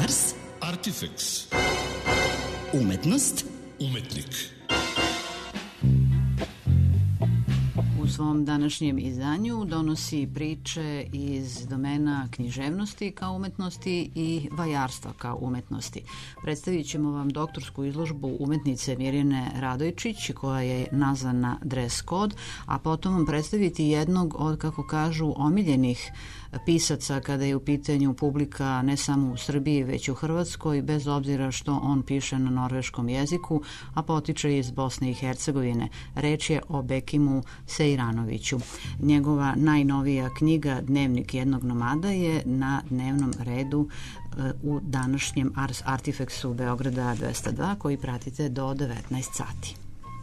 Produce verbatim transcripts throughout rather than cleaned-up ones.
Ars Artifex. Umetnost. Umetnik. U svom današnjem izdanju donosi priče iz domena književnosti kao umetnosti i vajarstva kao umetnosti. Predstavit ćemo vam doktorsku izložbu umetnice Mirjane Radojčić koja je nazvana Dress Code, a potom vam predstaviti jednog od, kako kažu, omiljenih pisaca kada je u pitanju publika ne samo u Srbiji već u Hrvatskoj, bez obzira što on piše na norveškom jeziku, a potiče iz Bosne i Hercegovine. Reč je o Bekimu Sejranoviću. Njegova najnovija knjiga Dnevnik jednog nomada je na dnevnom redu u današnjem Ars Artifexu Beograda dvesta dva koji pratite do devetnaest sati.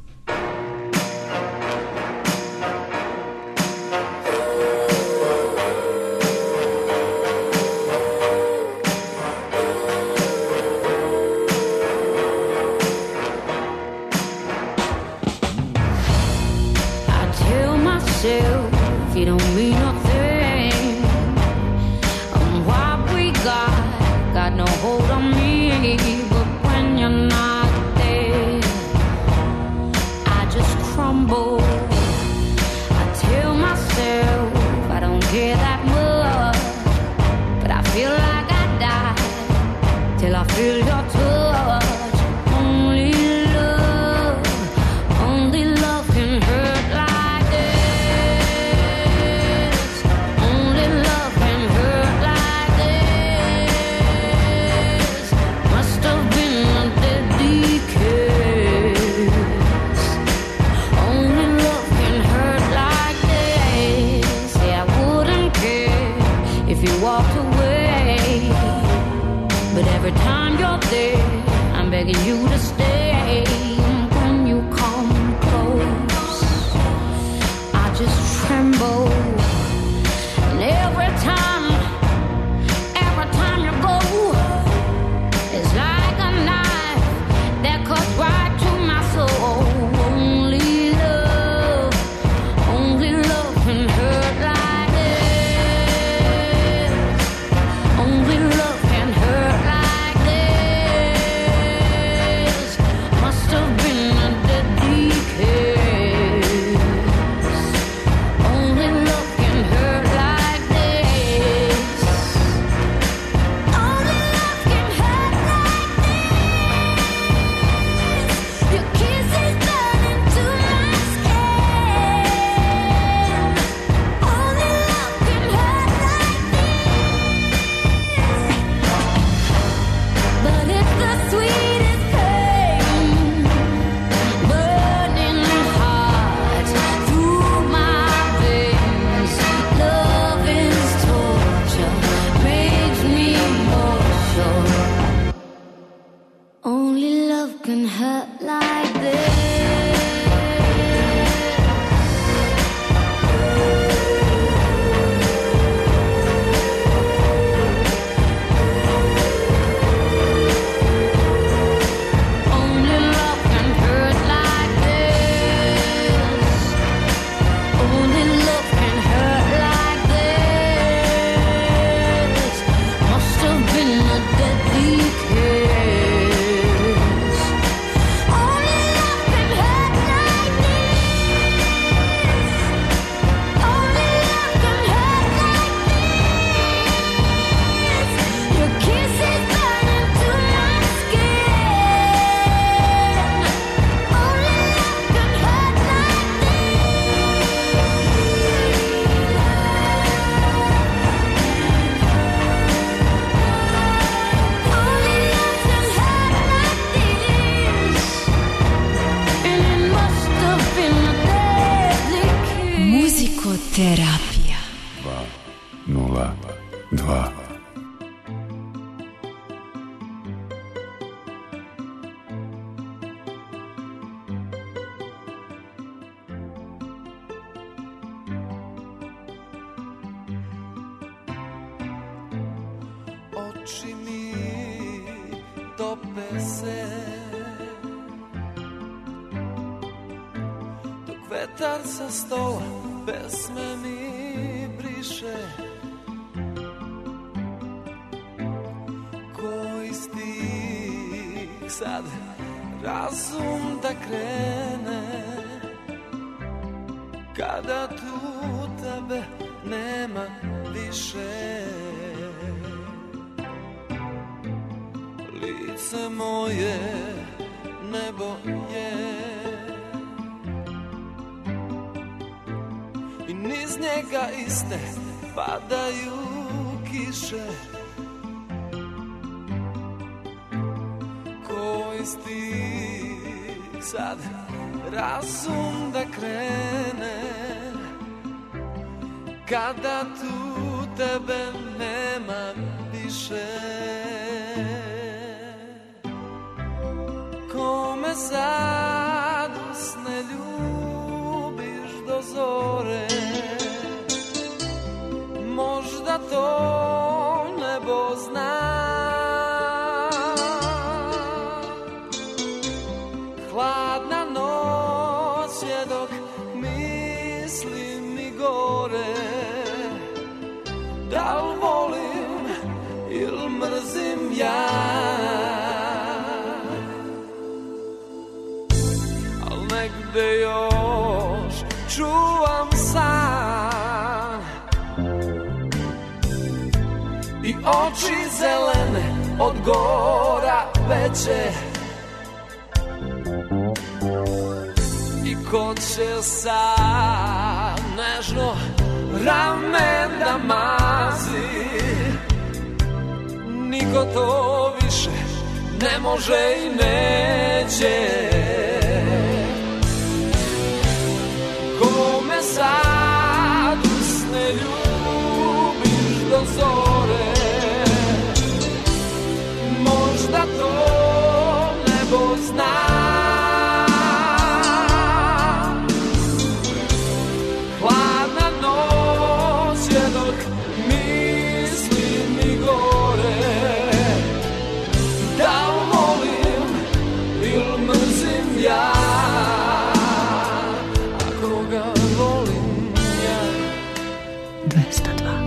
If you don't mean nothing, and what we got got no hold on me. But when you're not there, I just crumble. I tell myself I don't care that much, but I feel like I die till I feel your touch. Only love, only love can hurt like every time you're there, I'm begging you to stay. When you come close, I just tremble. And every time, every time you go, it's like a knife that cuts right to my soul. Only love, only love can hurt like this. Only love can hurt like terapija. dva nula dva. Oči mi tope se dok vetar sa stola pesme mi briše. Ko sad razum da krene, kada tu tebe nema više. Lice moje nebo je i niz njega iste padaju kiše. Koji stih sad razum da krene, kada tu tebe nema više. Kome sad usne ljubiš do zore, možda to nebo zna. Hladna noć je dok mislim i gore, da li volim ili mrzim ja. Al negde još čuvam san i oči zelene od gora veće. I ko će sad nežno ramen da mazi, niko to više ne može i neće. Kome sad usne ljubiš do zore, možda to nebo zna. Ja, a koga volim ja. dvesta dva.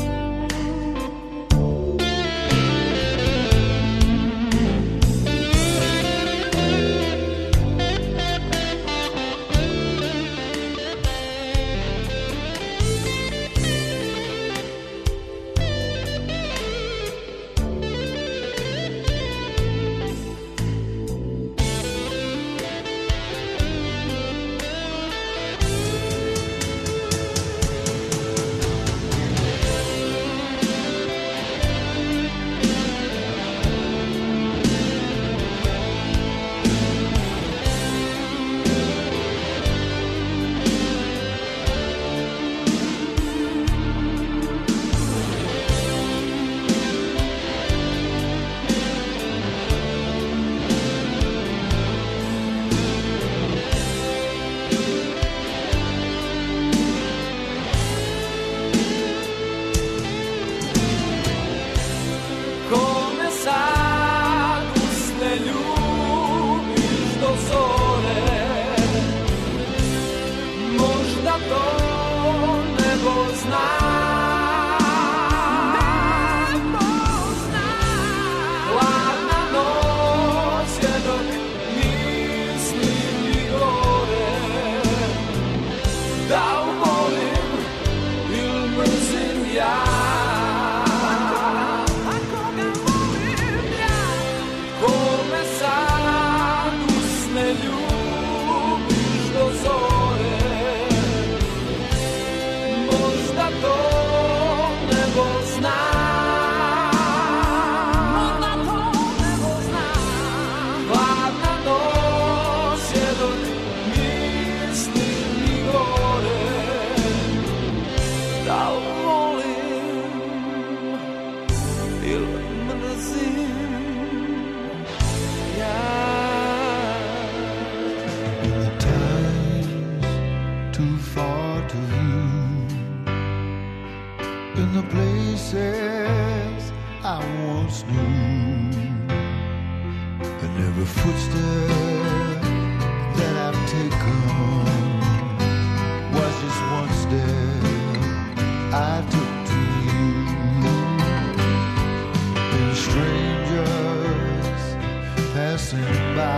Passing by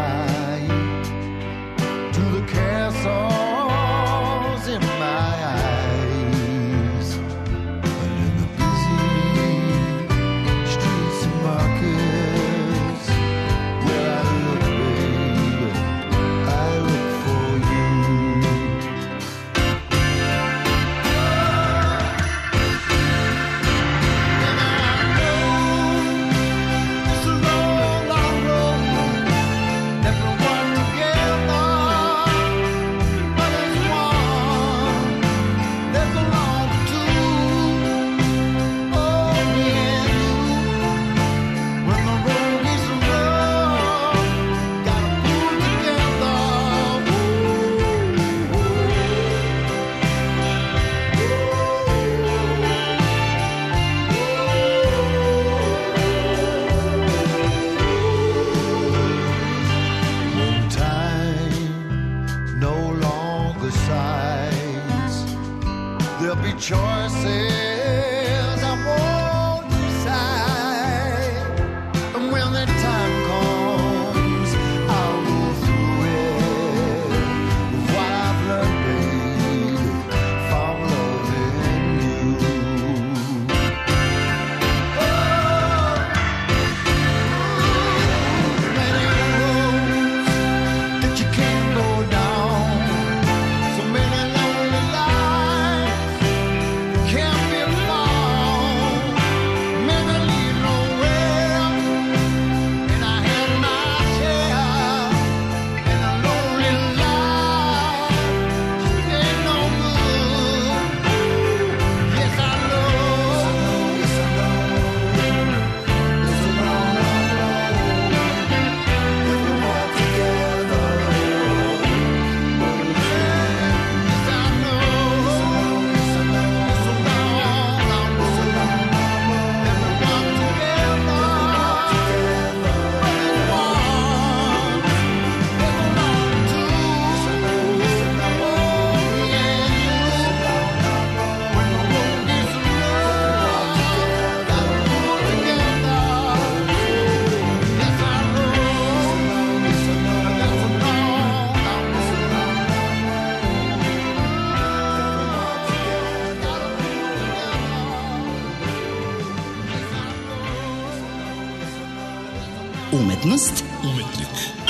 Umetnost. Umetnik.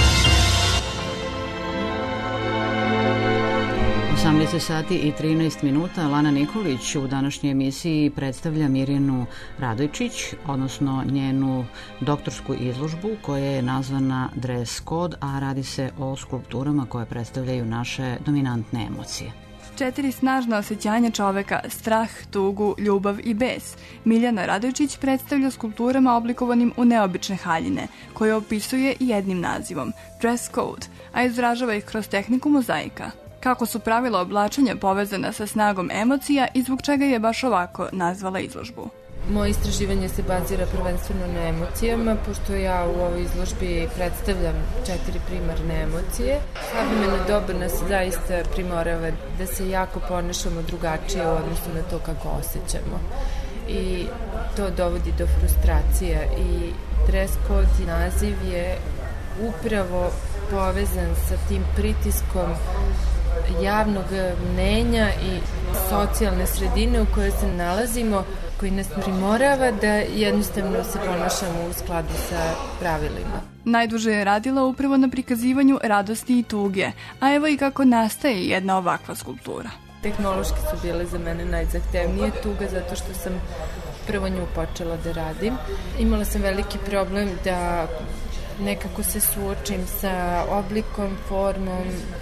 osamnaest sati i trinaest minuta. Lana Nikolić u današnjoj emisiji predstavlja Mirjanu Radojčić, odnosno njenu doktorsku izložbu koja je nazvana Dress Code, a radi se o skulpturama koje predstavljaju naše dominantne emocije. Četiri snažna osjećanja čoveka, strah, tugu, ljubav i bes, Miljana Radojčić predstavlja skulpturama oblikovanim u neobične haljine, koje opisuje jednim nazivom, Dress Code, a izražava ih kroz tehniku mozaika. Kako su pravila oblačenja povezana sa snagom emocija i zbog čega je baš ovako nazvala izložbu. Moje istraživanje se bazira prvenstveno na emocijama, pošto ja u ovoj izložbi predstavljam četiri primarne emocije. Savremeno doba nas zaista primorava da se jako ponašamo drugačije u odnosu na to kako osjećamo. I to dovodi do frustracija i dress code naziv je upravo povezan sa tim pritiskom javnog mnenja i socijalne sredine u kojoj se nalazimo, koji nas primorava da jednostavno se ponašamo u skladu sa pravilima. Najduže je radila upravo na prikazivanju radosti i tuge, a evo i kako nastaje jedna ovakva skulptura. Tehnološki su bile za mene najzahtevnije tuga zato što sam prvo nju počela da radim. Imala sam veliki problem da nekako se suočim sa oblikom, formom,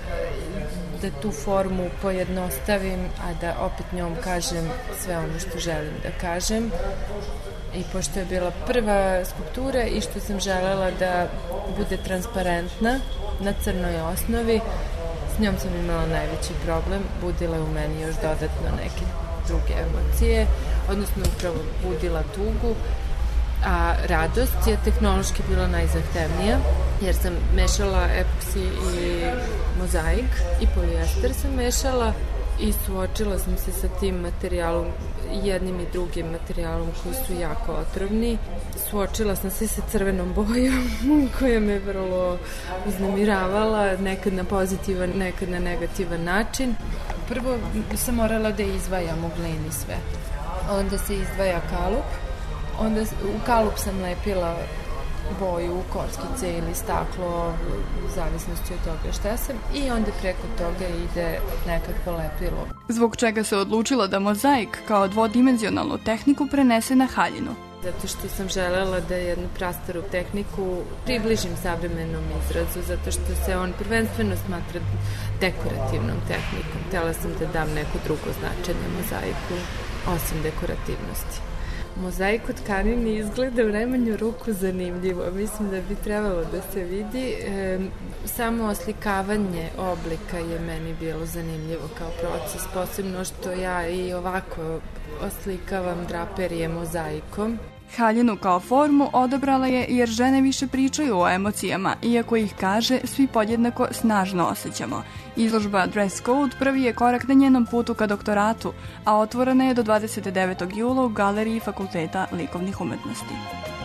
da tu formu pojednostavim, a da opet njom kažem sve ono što želim da kažem. I pošto je bila prva skulptura i što sam želela da bude transparentna na crnoj osnovi, s njom sam imala najveći problem, budila je u meni još dodatno neke druge emocije, odnosno upravo budila tugu, a radost je tehnološki bila najzahtevnija, jer sam mešala epoksi i mozaik i polijester sam mešala i suočila sam se sa tim materijalom, jednim i drugim materijalom koji su jako otrovni. Suočila sam se sa crvenom bojom koja me vrlo uznemiravala, nekad na pozitivan, nekad na negativan način. Prvo sam morala da izvajam u glini sve. Onda se izdvaja kalup. Onda u kalup sam lepila boju, kockice ili staklo, u zavisnosti od toga šta sam, i onda preko toga ide nekakvo lepilo. Zbog čega se odlučila da mozaik kao dvodimenzionalnu tehniku prenese na haljinu? Zato što sam želela da jednu prastaru tehniku približim savremenom izrazu, zato što se on prvenstveno smatra dekorativnom tehnikom. Htela sam da dam neko drugo značenje mozaiku, osim dekorativnosti. Mozaik od tkanine izgleda u najmanju ruku zanimljivo. Mislim da bi trebalo da se vidi. E, samo oslikavanje oblika je meni bilo zanimljivo kao proces, posebno što ja i ovako oslikavam draperije mozaikom. Haljinu kao formu odabrala je jer žene više pričaju o emocijama, iako ih kaže svi podjednako snažno osjećamo. Izložba Dress Code prvi je korak na njenom putu ka doktoratu, a otvorena je do dvadeset devetog jula u Galeriji Fakulteta likovnih umetnosti.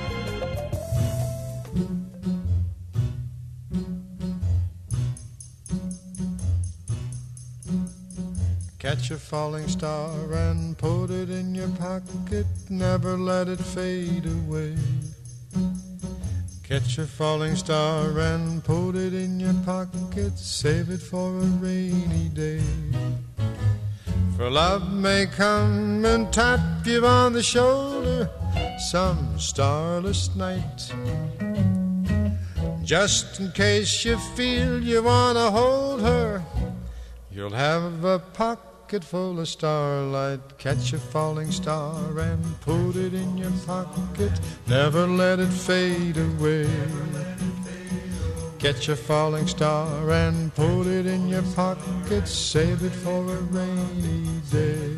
Catch a falling star and put it in your pocket, never let it fade away. Catch a falling star and put it in your pocket, save it for a rainy day. For love may come and tap you on the shoulder some starless night, just in case you feel you want to hold her. You'll have a pocket full of starlight. Catch a falling star and put it in your pocket, never let it fade away. Catch a falling star and put it in your pocket, save it for a rainy day.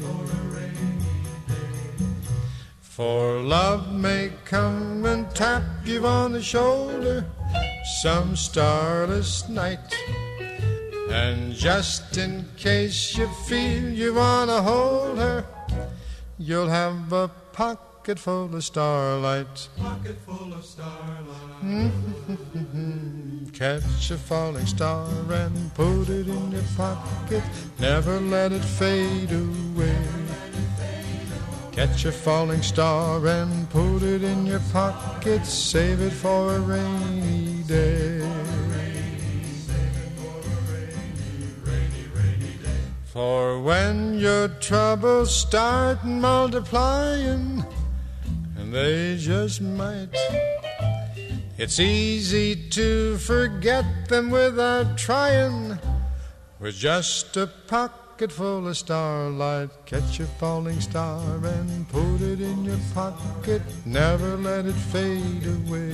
For love may come and tap you on the shoulder some starless night, and just in case you feel you wanna hold her, you'll have a pocket full of starlight. Pocket full of starlight. Mm-hmm. Catch a falling star and put it in your pocket, never let it fade away. Catch a falling star and put it in your pocket, save it for a rainy day. For when your troubles start multiplying, and they just might, it's easy to forget them without trying. With just a pocket full of starlight, catch a falling star and put it in your pocket, never let it fade away.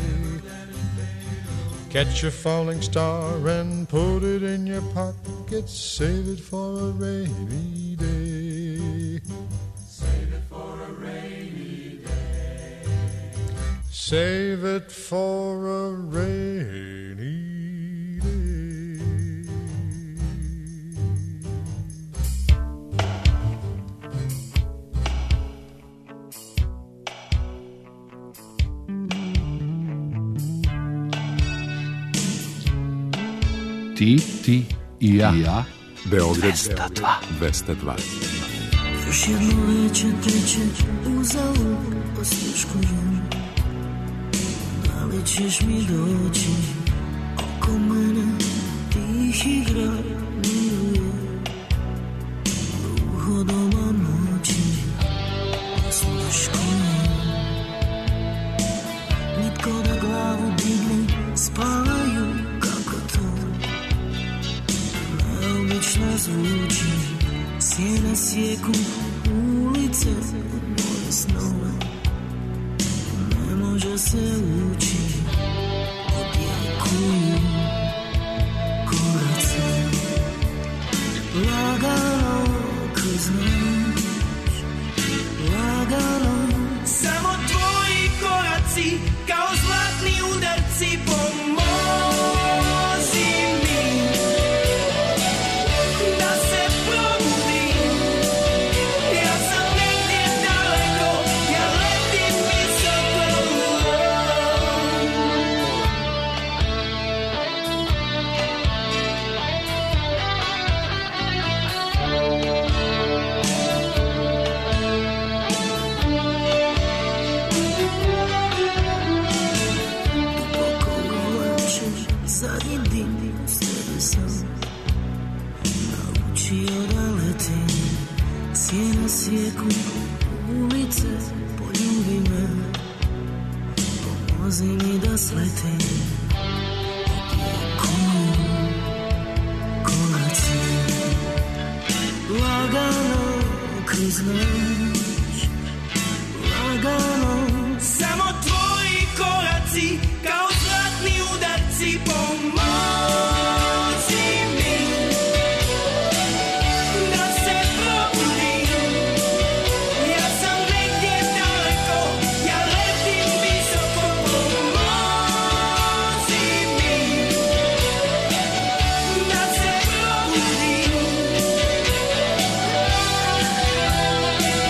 Catch a falling star and put it in your pocket, save it for a rainy day. Save it for a rainy day. Save it for a rainy day. Ti, ti i ja. I ja. Beograd dvesta dva. Još jedno veće teče uzalud osluškujem. Da li ćeš mi doći oko mene tih igra miruje. Duho doma noći osluškujem. Nitko da glavu digne, spavaju kako to. Neobično zvuči, sjene sjeku ulice moje snove. Ne može se ući, odjekuju koraci. Lagano kroz noć, lagano. Samo tvoji koraci kao zlatni udarci pomozi mi da se probudim. Ja sam negdje daleko, ja letim visoko. Zadnji dim sebe sam naučio da letim. Sjena sjeku ulice, poljubi me, pomozi mi da sletim. Odjekuju koraci, lagano kroz noć, lagano. Samo tvoji koraci kao zlatni udarci pomozi mi da se probudim. Ja sam negdje daleko, ja letim visoko. Pomozi mi da se probudim.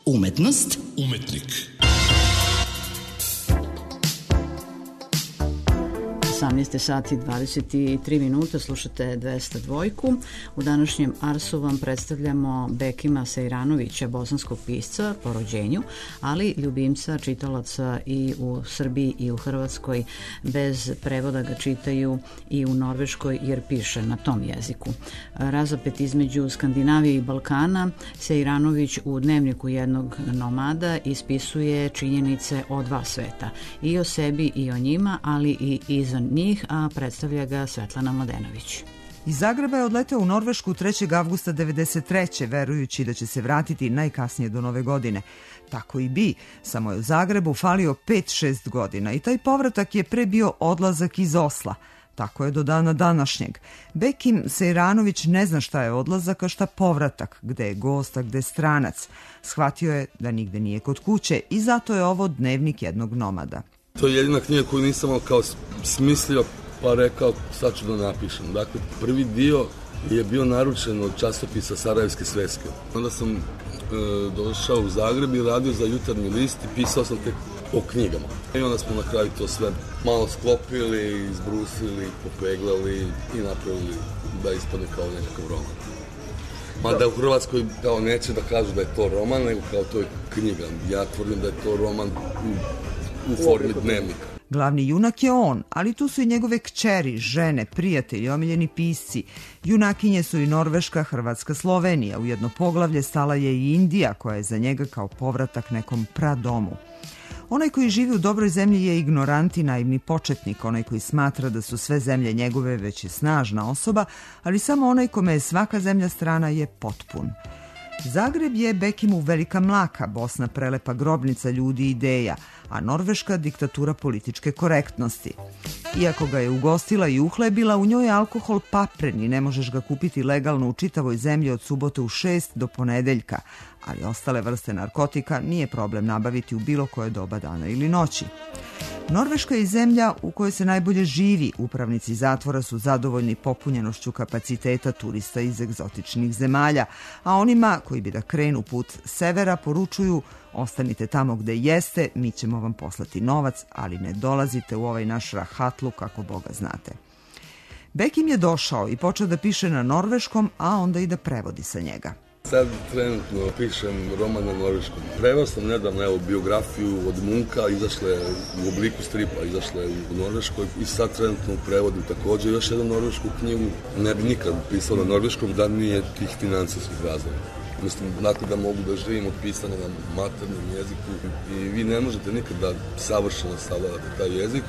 Umetnost. Umetnik. osamnaest sati i dvadeset tri minuta, slušate dvesta dva. U današnjem Arsu vam predstavljamo Bekima Sejranovića, bosanskog pisca po rođenju, ali ljubimca čitalaca i u Srbiji i u Hrvatskoj. Bez prevoda ga čitaju i u Norveškoj jer piše na tom jeziku. Razapet između Skandinavije i Balkana, Sejranović u dnevniku jednog nomada ispisuje činjenice o dva sveta, i o sebi i o njima, ali i izvan njih, a predstavlja ga Svetlana Mladenović. Iz Zagreba je odleteo u Norvešku trećeg avgusta devedeset treće verujući da će se vratiti najkasnije do nove godine. Tako i bi, samo je u Zagrebu falio pet šest godina i taj povratak je pre bio odlazak iz Osla. Tako je do dana današnjeg. Bekim Sejranović ne zna šta je odlazak, a šta povratak, gde je gost, a gde stranac. Shvatio je da nigde nije kod kuće i zato je ovo dnevnik jednog nomada. To je jedina knjiga koju nisam kao smislio pa rekao sad ću da napišem. Dakle, prvi dio je bio naručen od časopisa Sarajevske sveske. Onda sam e, došao u Zagreb i radio za Jutarnji list i pisao sam tek o knjigama. I onda smo na kraju to sve malo sklopili, izbrusili, popeglali i napravili da ispadne kao nekakav roman. Mada u Hrvatskoj kao neće da kažu da je to roman, nego kao to je knjiga. Ja tvrdim da je to roman u u formi dnevnika. Glavni junak je on, ali tu su i njegove kćeri, žene, prijatelji, omiljeni pisci. Junakinje su i Norveška, Hrvatska, Slovenija. U jedno poglavlje stala je i Indija, koja je za njega kao povratak nekom pradomu. Onaj koji živi u dobroj zemlji je ignorant i naivni početnik. Onaj koji smatra da su sve zemlje njegove već je snažna osoba, ali samo onaj kome je svaka zemlja strana je potpun. Zagreb je Bekimu velika mlaka, Bosna prelepa grobnica ljudi i ideja, a Norveška diktatura političke korektnosti. Iako ga je ugostila i uhlebila, u njoj je alkohol papren i ne možeš ga kupiti legalno u čitavoj zemlji od subote u šest do ponedeljka, ali ostale vrste narkotika nije problem nabaviti u bilo koje doba dana ili noći. Norveška je zemlja u kojoj se najbolje živi. Upravnici zatvora su zadovoljni popunjenošću kapaciteta turista iz egzotičnih zemalja, a onima koji bi da krenu put severa poručuju: ostanite tamo gde jeste, mi ćemo vam poslati novac, ali ne dolazite u ovaj naš rahatluk kako Boga znate. Bekim je došao i počeo da piše na norveškom, a onda i da prevodi sa njega. Sad trenutno pišem roman na norveškom. Preveo sam nedavno evo, biografiju od Munka, izašla je u obliku stripa, izašla je u Norveškoj i sad trenutno prevodim također još jednu norvešku knjigu. Ne bi nikad pisao na norveškom da nije tih financijskih razloga. Mislim, dakle da mogu da živim od pisanja na maternom jeziku i vi ne možete nikad da savršeno savladate taj jezik.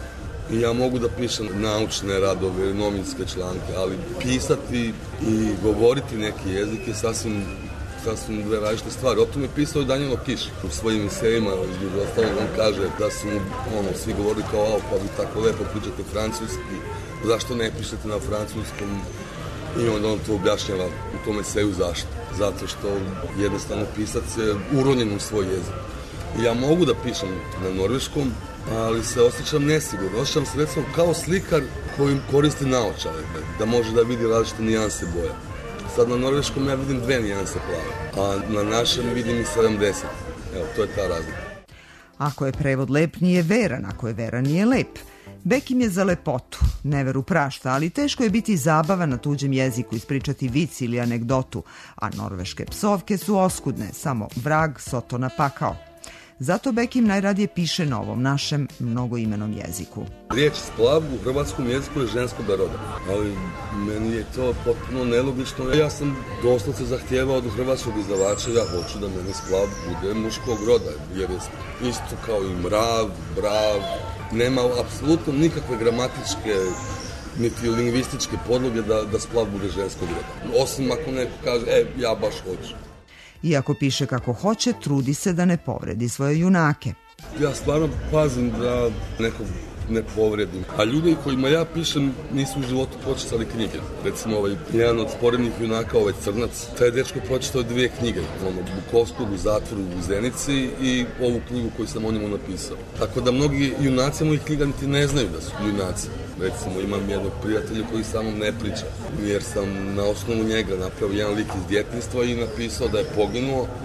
I ja mogu da pišem naučne radove, novinske članke, ali pisati i govoriti neki jezik je sasvim, sasvim dve različite stvari. O tom je pisao i Danilo Kiš u svojim esejima, između ostalog on kaže da su mu ono, svi govorili kao ao, pa vi tako lepo pričate francuski, zašto ne pišete na francuskom? I onda on to objašnjava u tom eseju zašto. Zato što jednostavno pisac je uronjen u svoj jezik. I ja mogu da pišem na norveškom, ali se osjećam nesigurno. Osjećam se recimo kao slikar koji koristi naočale, da može da vidi različite nijanse boja. Sad na norveškom ja vidim dve nijanse plave, a na našem vidim i sedamdeset. Evo, to je ta razlika. Ako je prevod lep, nije veran, ako je veran, nije lep. Bekim je za lepotu, neveru prašta, ali teško je biti zabavan na tuđem jeziku, ispričati vic ili anegdotu, a norveške psovke su oskudne, samo vrag Sotona pakao. Zato Bekim najradije piše na ovom našem mnogoimenom jeziku. Riječ splav u hrvatskom jeziku je ženskog roda, ali meni je to potpuno nelogično. Ja sam doslovce zahtijevao od hrvatskog izdavača, ja hoću da meni splav bude muškog roda, jer je isto kao i mrav, brav, nema apsolutno nikakve gramatičke niti lingvističke podloge da, da splav bude ženskog roda. Osim ako neko kaže, e, ja baš hoću. Iako piše kako hoće, trudi se da ne povredi svoje junake. Ja stvarno pazim da nekog ne povredim. A ljudi kojima ja pišem nisu u životu pročitali knjige. Recimo ovaj, jedan od sporednih junaka, ovaj Crnac, taj dečko pročitao dvije knjige. Ono, Bukovskog u zatvoru u Zenici i ovu knjigu koju sam o njemu napisao. Tako da mnogi junaci mojih knjiga niti ne znaju da su junaci. Recimo imam jednog prijatelja koji sa mnom ne priča, jer sam na osnovu njega napravio jedan lik iz djetinjstva i napisao da je poginuo.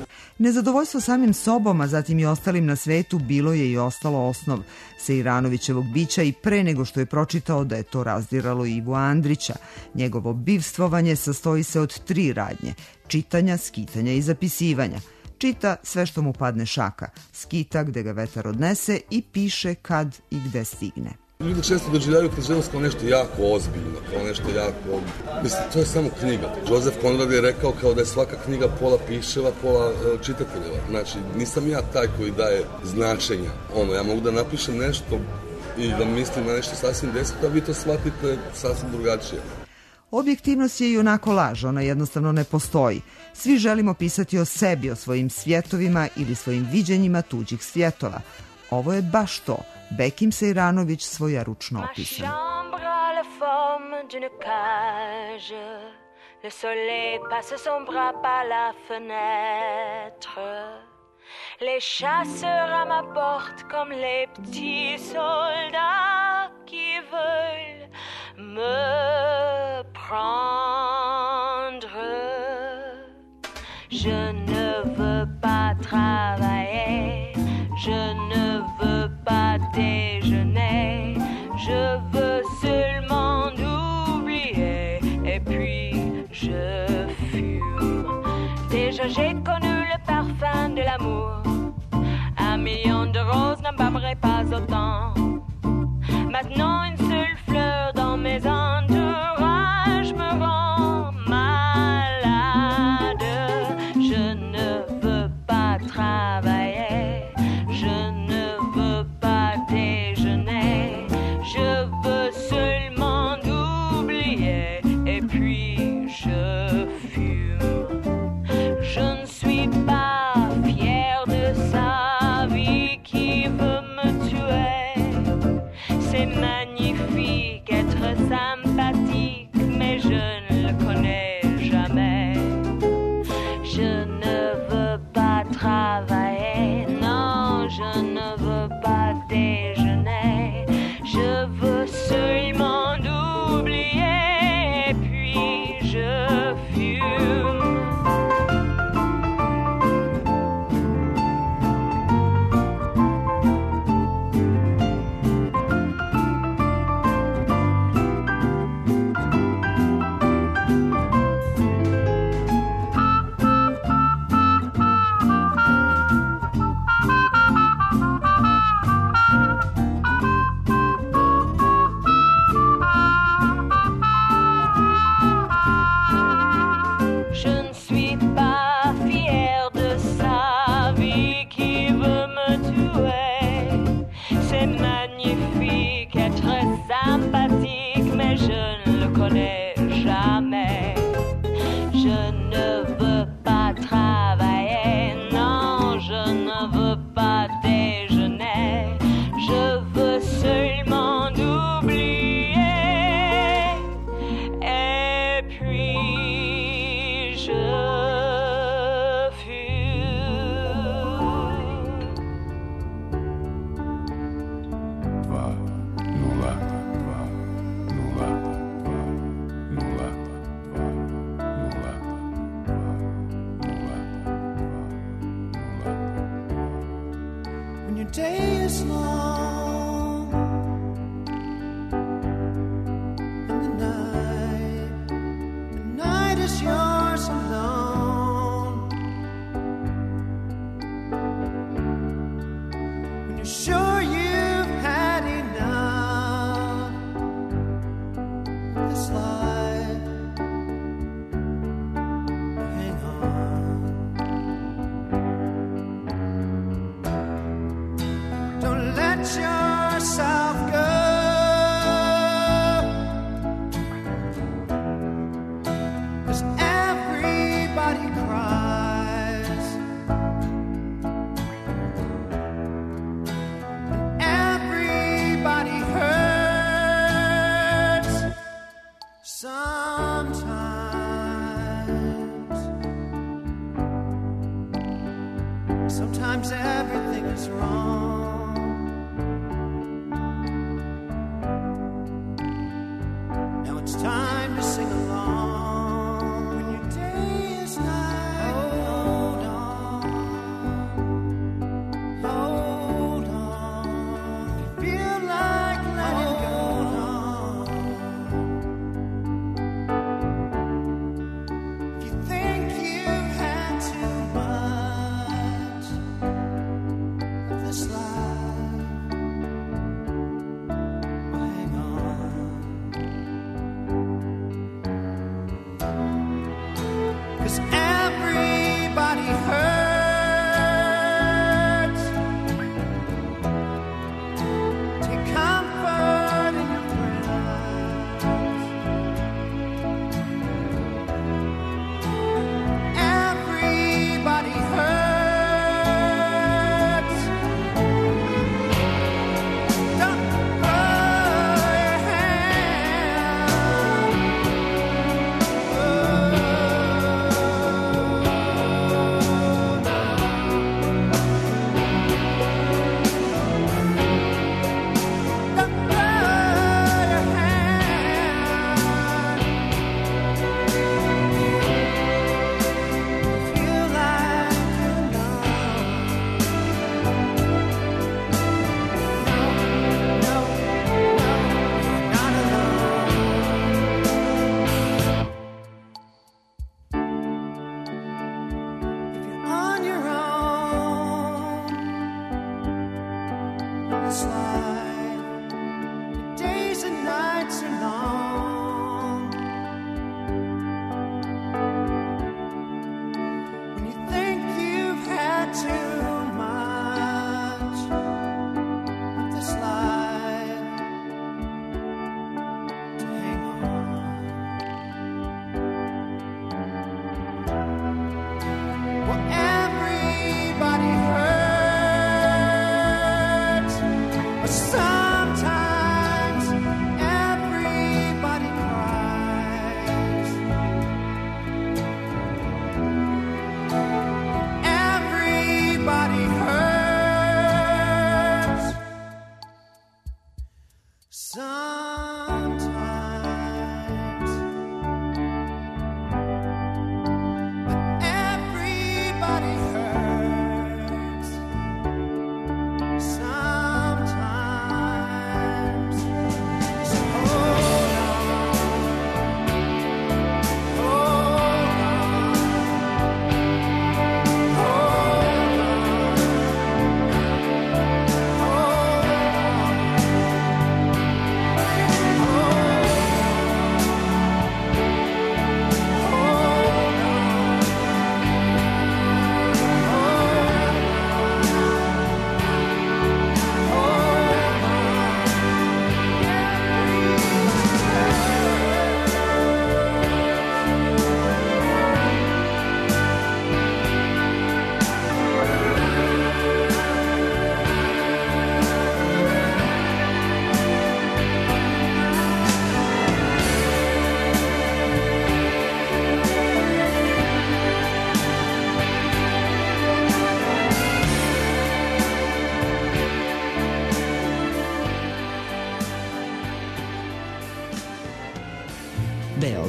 Nezadovoljstvo samim sobom, a zatim i ostalim na svetu, bilo je i ostalo osnov Seiranovićevog bića i pre nego što je pročitao da je to razdiralo Ivu Andrića. Njegovo bivstvovanje sastoji se od tri radnje: čitanja, skitanja i zapisivanja. Čita sve što mu padne šaka, skita gde ga vetar odnese i piše kad i gde stigne. Ljudi često doživljaju književnost kao nešto jako ozbiljno, kao nešto jako... Mislim, to je samo knjiga. Joseph Conrad je rekao kao da je svaka knjiga pola piševa, pola uh, čitateljeva. Znači, nisam ja taj koji daje značenja. Ono, ja mogu da napišem nešto i da mislim na nešto sasvim deseto, a vi to shvatite sasvim drugačije. Objektivnost je i onako laž, ona jednostavno ne postoji. Svi želimo pisati o sebi, o svojim svjetovima ili svojim viđenjima tuđih svjetova. Ovo je baš to. Bekim Seiranović svojaručno opisan. Le soleil passe son bras par la fenêtre. Les chasseurs à ma porte comme les petits soldats qui veulent me prendre. Je ne veux pas travailler, je ne veux pas déjeuner, je veux seulement oublier et puis je fume. Déjà j'ai connu le parfum de l'amour, un million de roses n'embâmerait pas autant. Maintenant une seule fleur dans mes entourages me rend malade. Je ne veux pas travailler, je ne veux pas déjeuner, je veux seulement oublier et puis je fume. Je ne suis pas fière de sa vie qui veut me tuer. C'est magnifique être sympathique, mais je ne le connais jamais. Je ne veux pas travailler, non, je ne veux pas déjeuner. Je veux seulement oublier et puis je fume. Sometimes everything is wrong. Now it's time to sing along. When your day is night, hold on.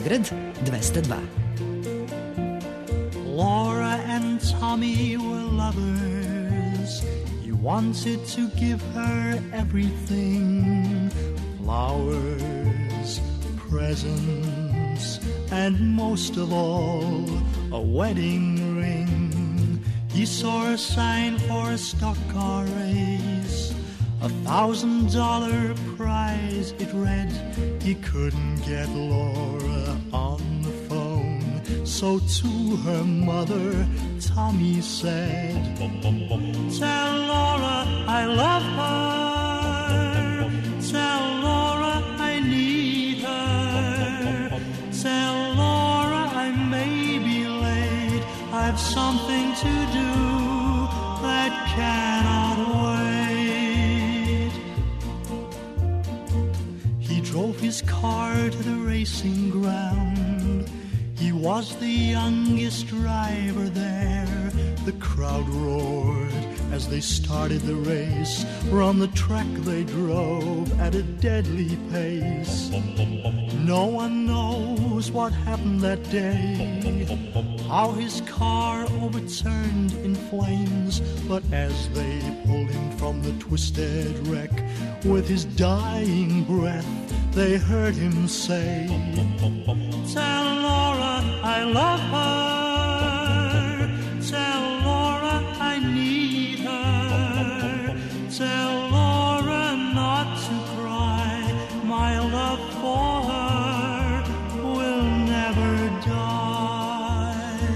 Beograd dvesta dva. Laura and Tommy were lovers. He wanted to give her everything. Flowers, presents, and most of all, a wedding ring. He saw a sign for a stock car race, a thousand dollar prize it read. He couldn't get Laura on the phone, so to her mother Tommy said, tell Laura I love her, tell Laura I need her, tell Laura I may be late, I've something to do that cannot wait. He drove his car to the racing ground. He was the youngest driver there. The crowd roared as they started the race. Round the track they drove at a deadly pace. No one knows what happened that day, how his car overturned in flames. But as they pulled him from the twisted wreck, with his dying breath, they heard him say, tell Laura I love her, tell Laura I need her, tell Laura not to cry, my love for her will never die.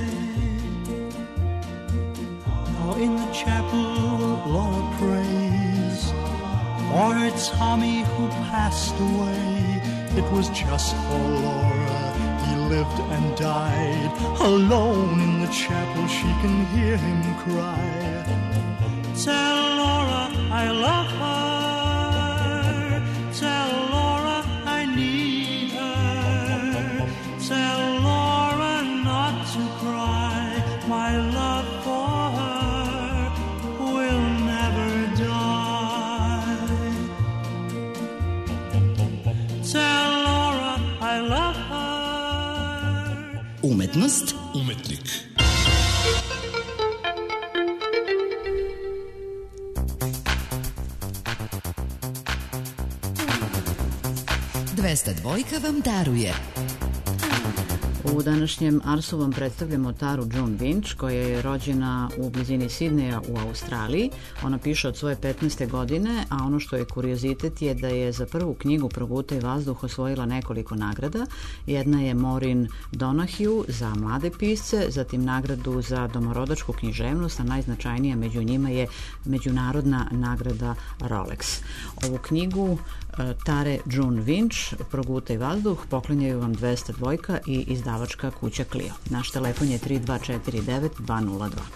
Now in the chapel Laura prays for her Tommy who passed away. It was just for Laura he lived and died. Alone in the chapel she can hear him cry, tell Laura I love her, tell Laura I need her, tell Laura not to cry, my love for her will never die. Tell Laura I love her. Umetnost, Umetnik. dvesta dva vam daruje. U današnjem Arsu vam predstavljamo Taru June Winch, koja je rođena u blizini Sidneja u Australiji. Ona piše od svoje petnaeste godine, a ono što je kuriozitet je da je za prvu knjigu Progutaj vazduh osvojila nekoliko nagrada. Jedna je Maureen Donahue za mlade pisce, zatim nagradu za domorodačku književnost, a najznačajnija među njima je međunarodna nagrada Rolex. Ovu knjigu Tare June Winch, Progutaj vazduh, poklanjaju vam dvesta dva i izdavačka kuća Clio. Naš telefon je tri dva četiri devet dva nula dva.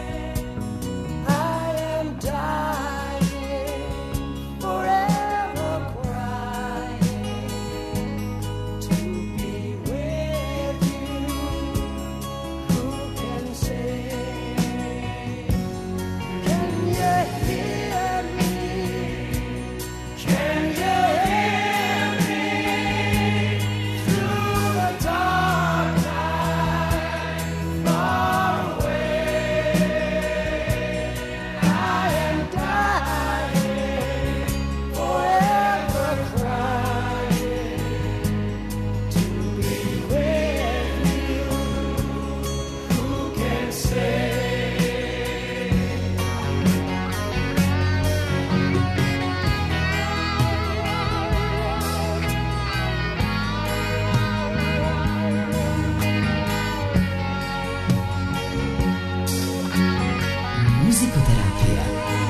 Dying forever. Muzikoterapija.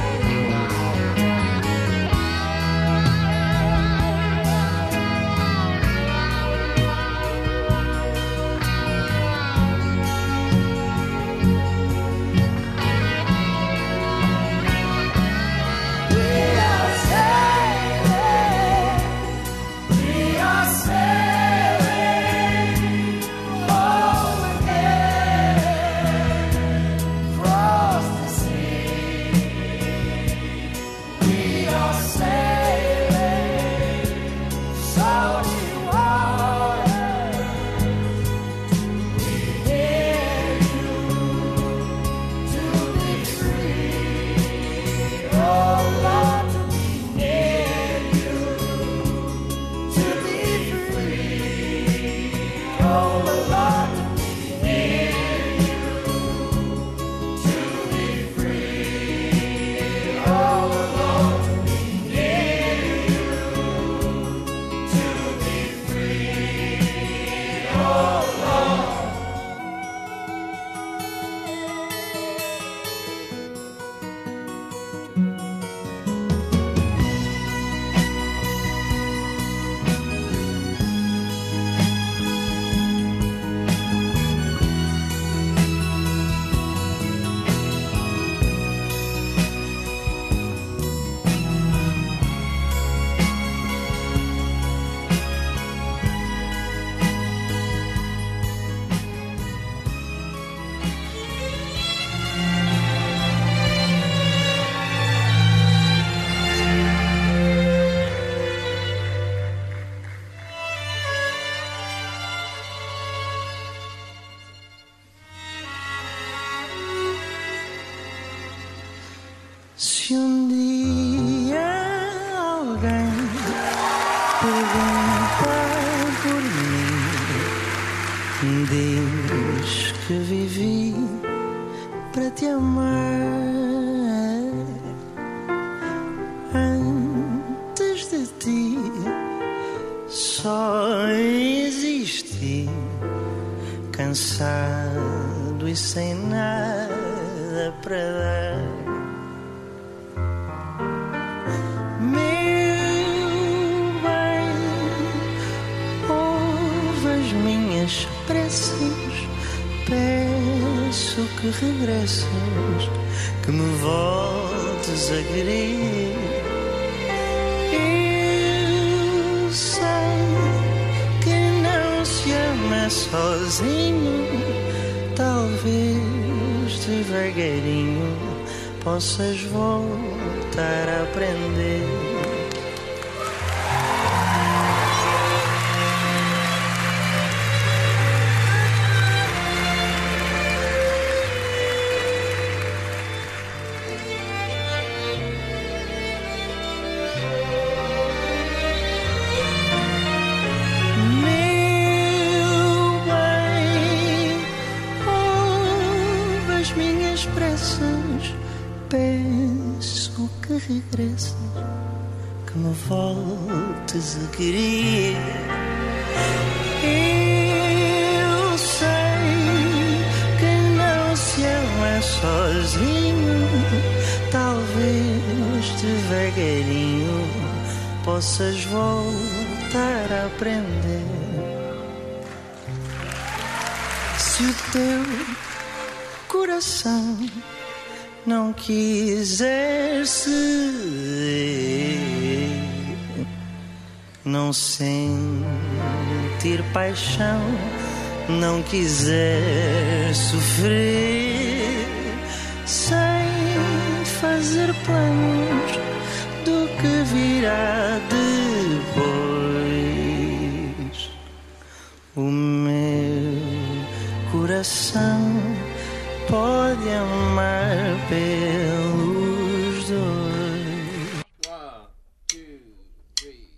Se um dia alguém perguntar por mim, diz que vivi para te amar. Antes de ti só existi, cansado e sem nada para dar. Peço que regresses, que me voltes a querer. Eu sei que não se ama sozinho, talvez devagarinho possas voltar a aprender. Peço que regresses, que me voltes a querer. Eu sei que não se ama sozinho, talvez devagarinho possas voltar a aprender. Se o teu coração não quiser ceder, não sentir paixão, não quiser sofrer, sem fazer planos do que virá depois, o meu coração pode amar pelos dois. One, two, three.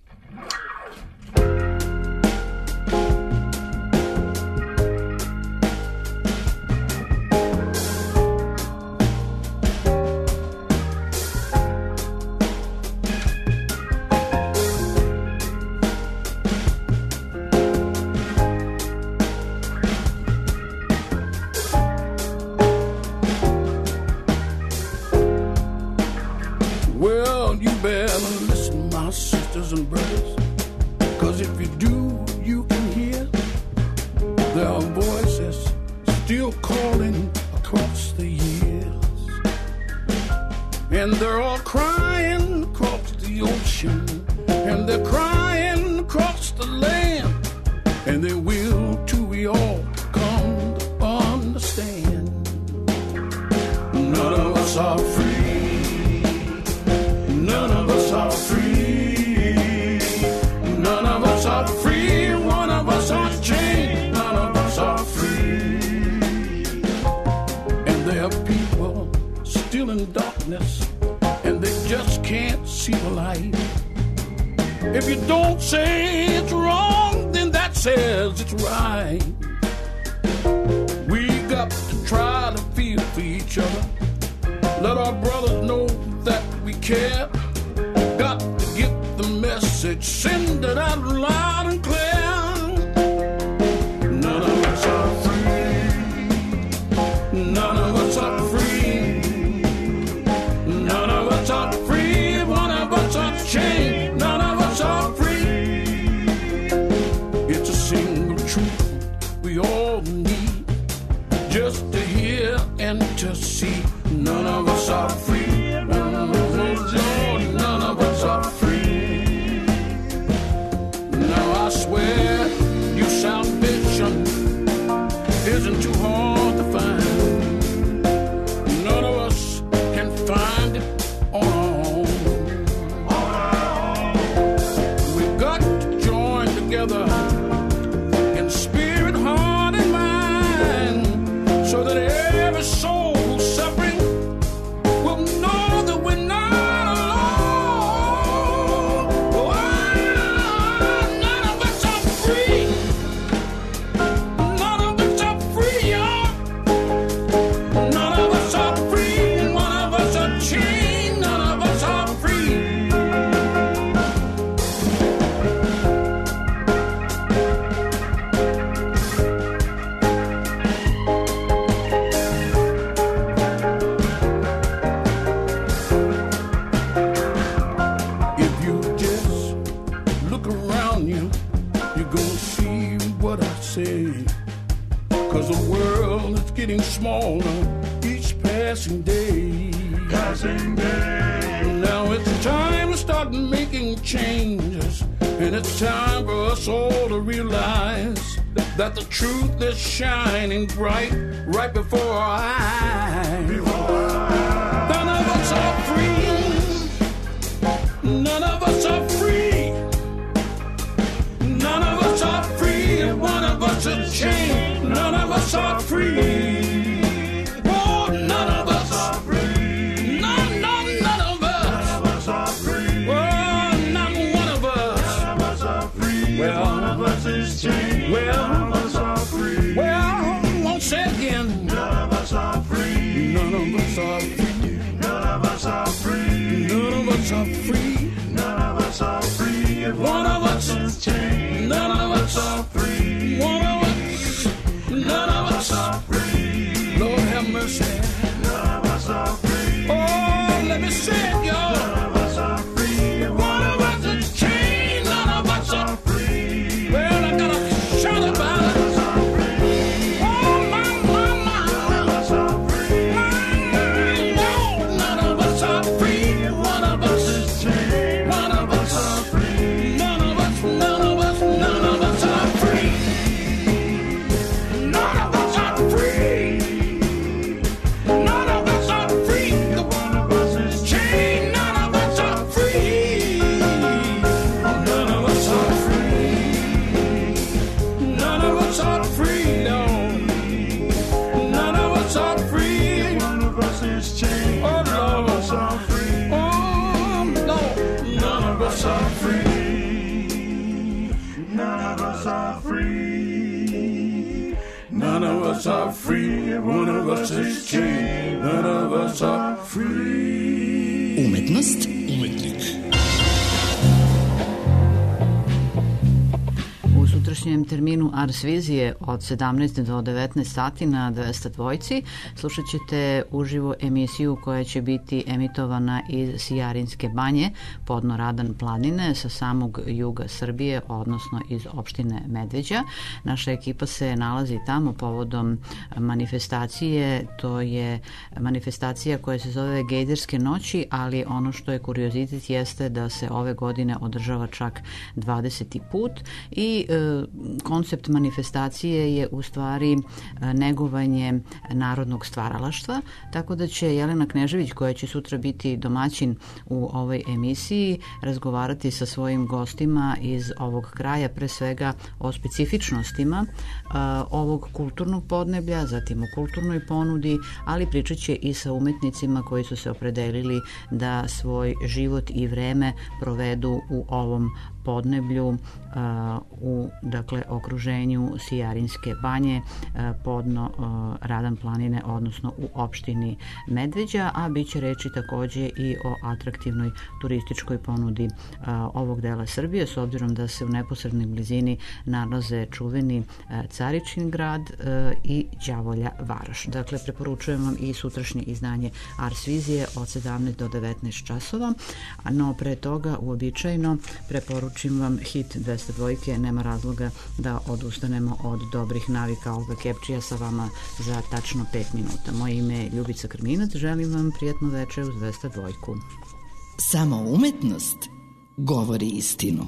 Well, you better listen, my sisters and brothers, 'cause if you do, you can hear there are voices still calling across the years, and they're all crying across the ocean, and they're crying across the land, and they will till we all come to understand. None of us are free. None of us are free. None of us are free. One of us are chained. None of us are free. And there are people still in darkness, and they just can't see the light. If you don't say it's wrong, then that says it's right. We got to try to feel for each other. Let our brothers know that we care. Got to get the message, send it out loud and clear. None of us are free. None of us are free. None of us are free. One of us are chained. None of us are free. It's a single truth we all need, just to hear and to see. None of us are free. None of us, Lord, none of us are free. Now I swear your salvation isn't too hard to find. None of us can find it on our own. We've got to join together in spirit, heart, and mind, so that every soul who's suffering will know that we're not alone. Oh, none of us are free. None of us are free, y'all. None of us are free. One of us are chained. None of us are free. If you just look around you, you're gonna see what I say. 'Cause the world is getting smaller each passing day. Passing day. Now it's time to start making changes, and it's time for us all to realize that the truth is shining bright right before our eyes. None of us are free. None of us are free. None of us are free. One of us is chained. None of us are free. Oh, none of us are free. None, none, none of us. None of us are free. Oh, not one of us. None of us are free. Well, one of us is chained. Well, none of us are free. Well, I won't say it again. None of us are free. None of us are free. None of us are free. None of us are free. None of us are free. One of us is chained. None of us are free. One of us. None of us are free. Lord have mercy. None of us are free. Oh, let me say it, y'all. None of us are free. One of us is chained. None of us are free. Well, I gotta shout about it. Oh, my, my, my. None of us are free. No, none of us are free. One of us is chained. One of us are free. None of us, none of us, none of us are free. None of us are free. None of us are free. One of us is chained. None of us are free. None of us are free. None of us are free. No. None of us are free. One of us is chained. Oh, none of us are free. Oh, no. None of us are free. None of us are free. None of us are free. One of us is chained. None of us are free. Umetnost, Umetnik. današnjem terminu Ars Vizije od sedamnaest do devetnaest sati na dvesta dvojci slušat ćete uživo emisiju koja će biti emitovana iz Sijarinske banje, podno Radan planine, sa samog juga Srbije, odnosno iz opštine Medveđa. Naša ekipa se nalazi tamo povodom manifestacije, to je manifestacija koja se zove Gejderske noći, ali ono što je kuriozitet jeste da se ove godine održava čak dvadeseti put i e, koncept manifestacije je u stvari e, negovanje narodnog stvaralaštva, tako da će Jelena Knežević, koja će sutra biti domaćin u ovoj emisiji, razgovarati sa svojim gostima iz ovog kraja, pre svega o specifičnostima e, ovog kulturnog podneblja, zatim o kulturnoj ponudi, ali pričat će i sa umetnicima koji su se opredelili da svoj život i vreme provedu u ovom podneblju, uh, u dakle okruženju Sijarinske banje, uh, podno uh, Radan planine, odnosno u opštini Medveđa, a bit će reči takođe i o atraktivnoj turističkoj ponudi uh, ovog dela Srbije, s obzirom da se u neposrednoj blizini nalaze čuveni uh, Caričin grad uh, i Đavolja Varoš. Dakle, preporučujem vam i sutrašnje izdanje Ars Vizije od sedamnaest do devetnaest časova, no pre toga uobičajeno preporučujem Čim vam hit dvesta dvojke, nema razloga da odustanemo od dobrih navika Olga Kepčija sa vama za tačno pet minuta. Moje ime je Ljubica Krminac, želim vam prijatno večer uz dvesta dvojku. Samo umetnost govori istinu.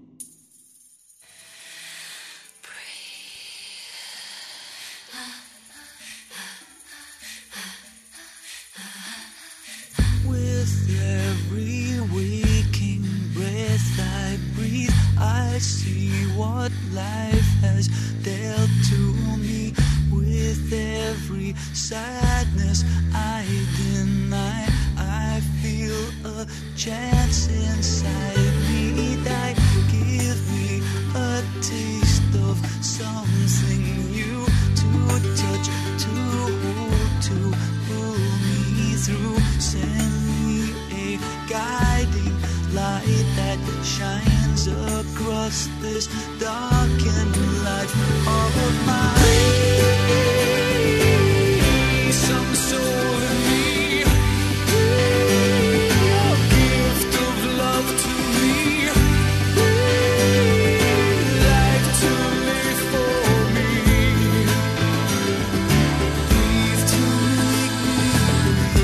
I see what life has dealt to me. With every sadness I deny, I feel a chance inside me that give me a taste of something new to touch, to hold, to pull me through. Send me a guiding light that shines across this darkened life of mine. Some soul in me, a gift of love to me, life to live for me, breathe to make me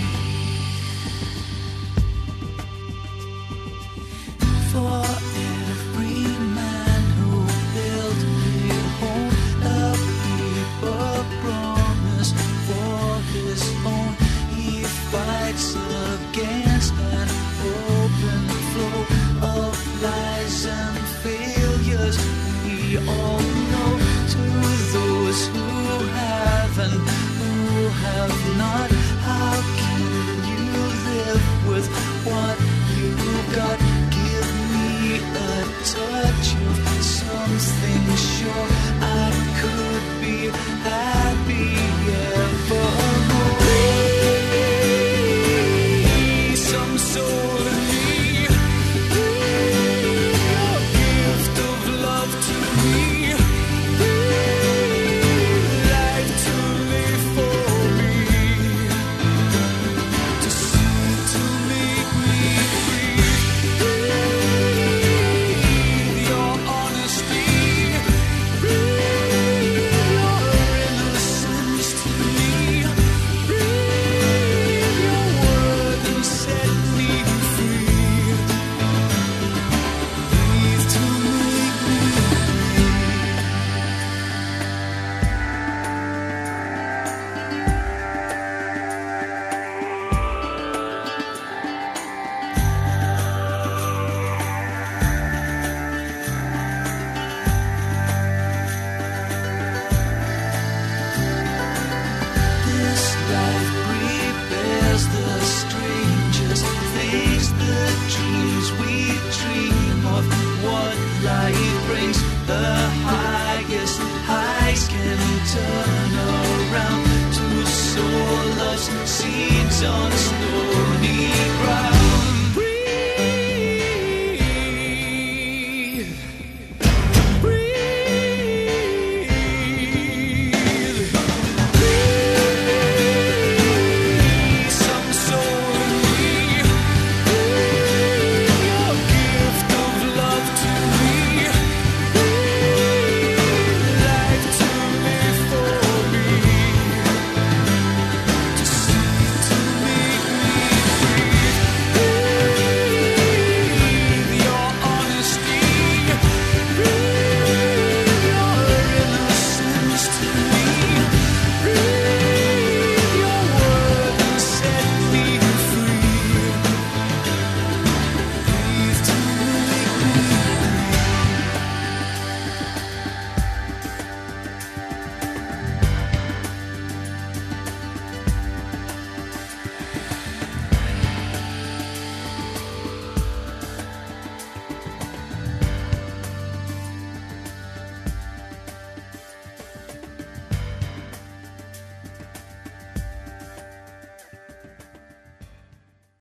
breathe. For against an open flow of lies and failures. We all know, to those who have and who have not, how can you live with what you got? Give me a touch of something sure I could be happy evermore. Soul in me, a gift of love to me, life to live for me, to see, to make me breathe. Your honesty, your innocence to me, your word and set me free. Breathe to make me this life prepares the strangest things, the dreams we dream of. What life brings, the highest highs can turn around to sow us seeds on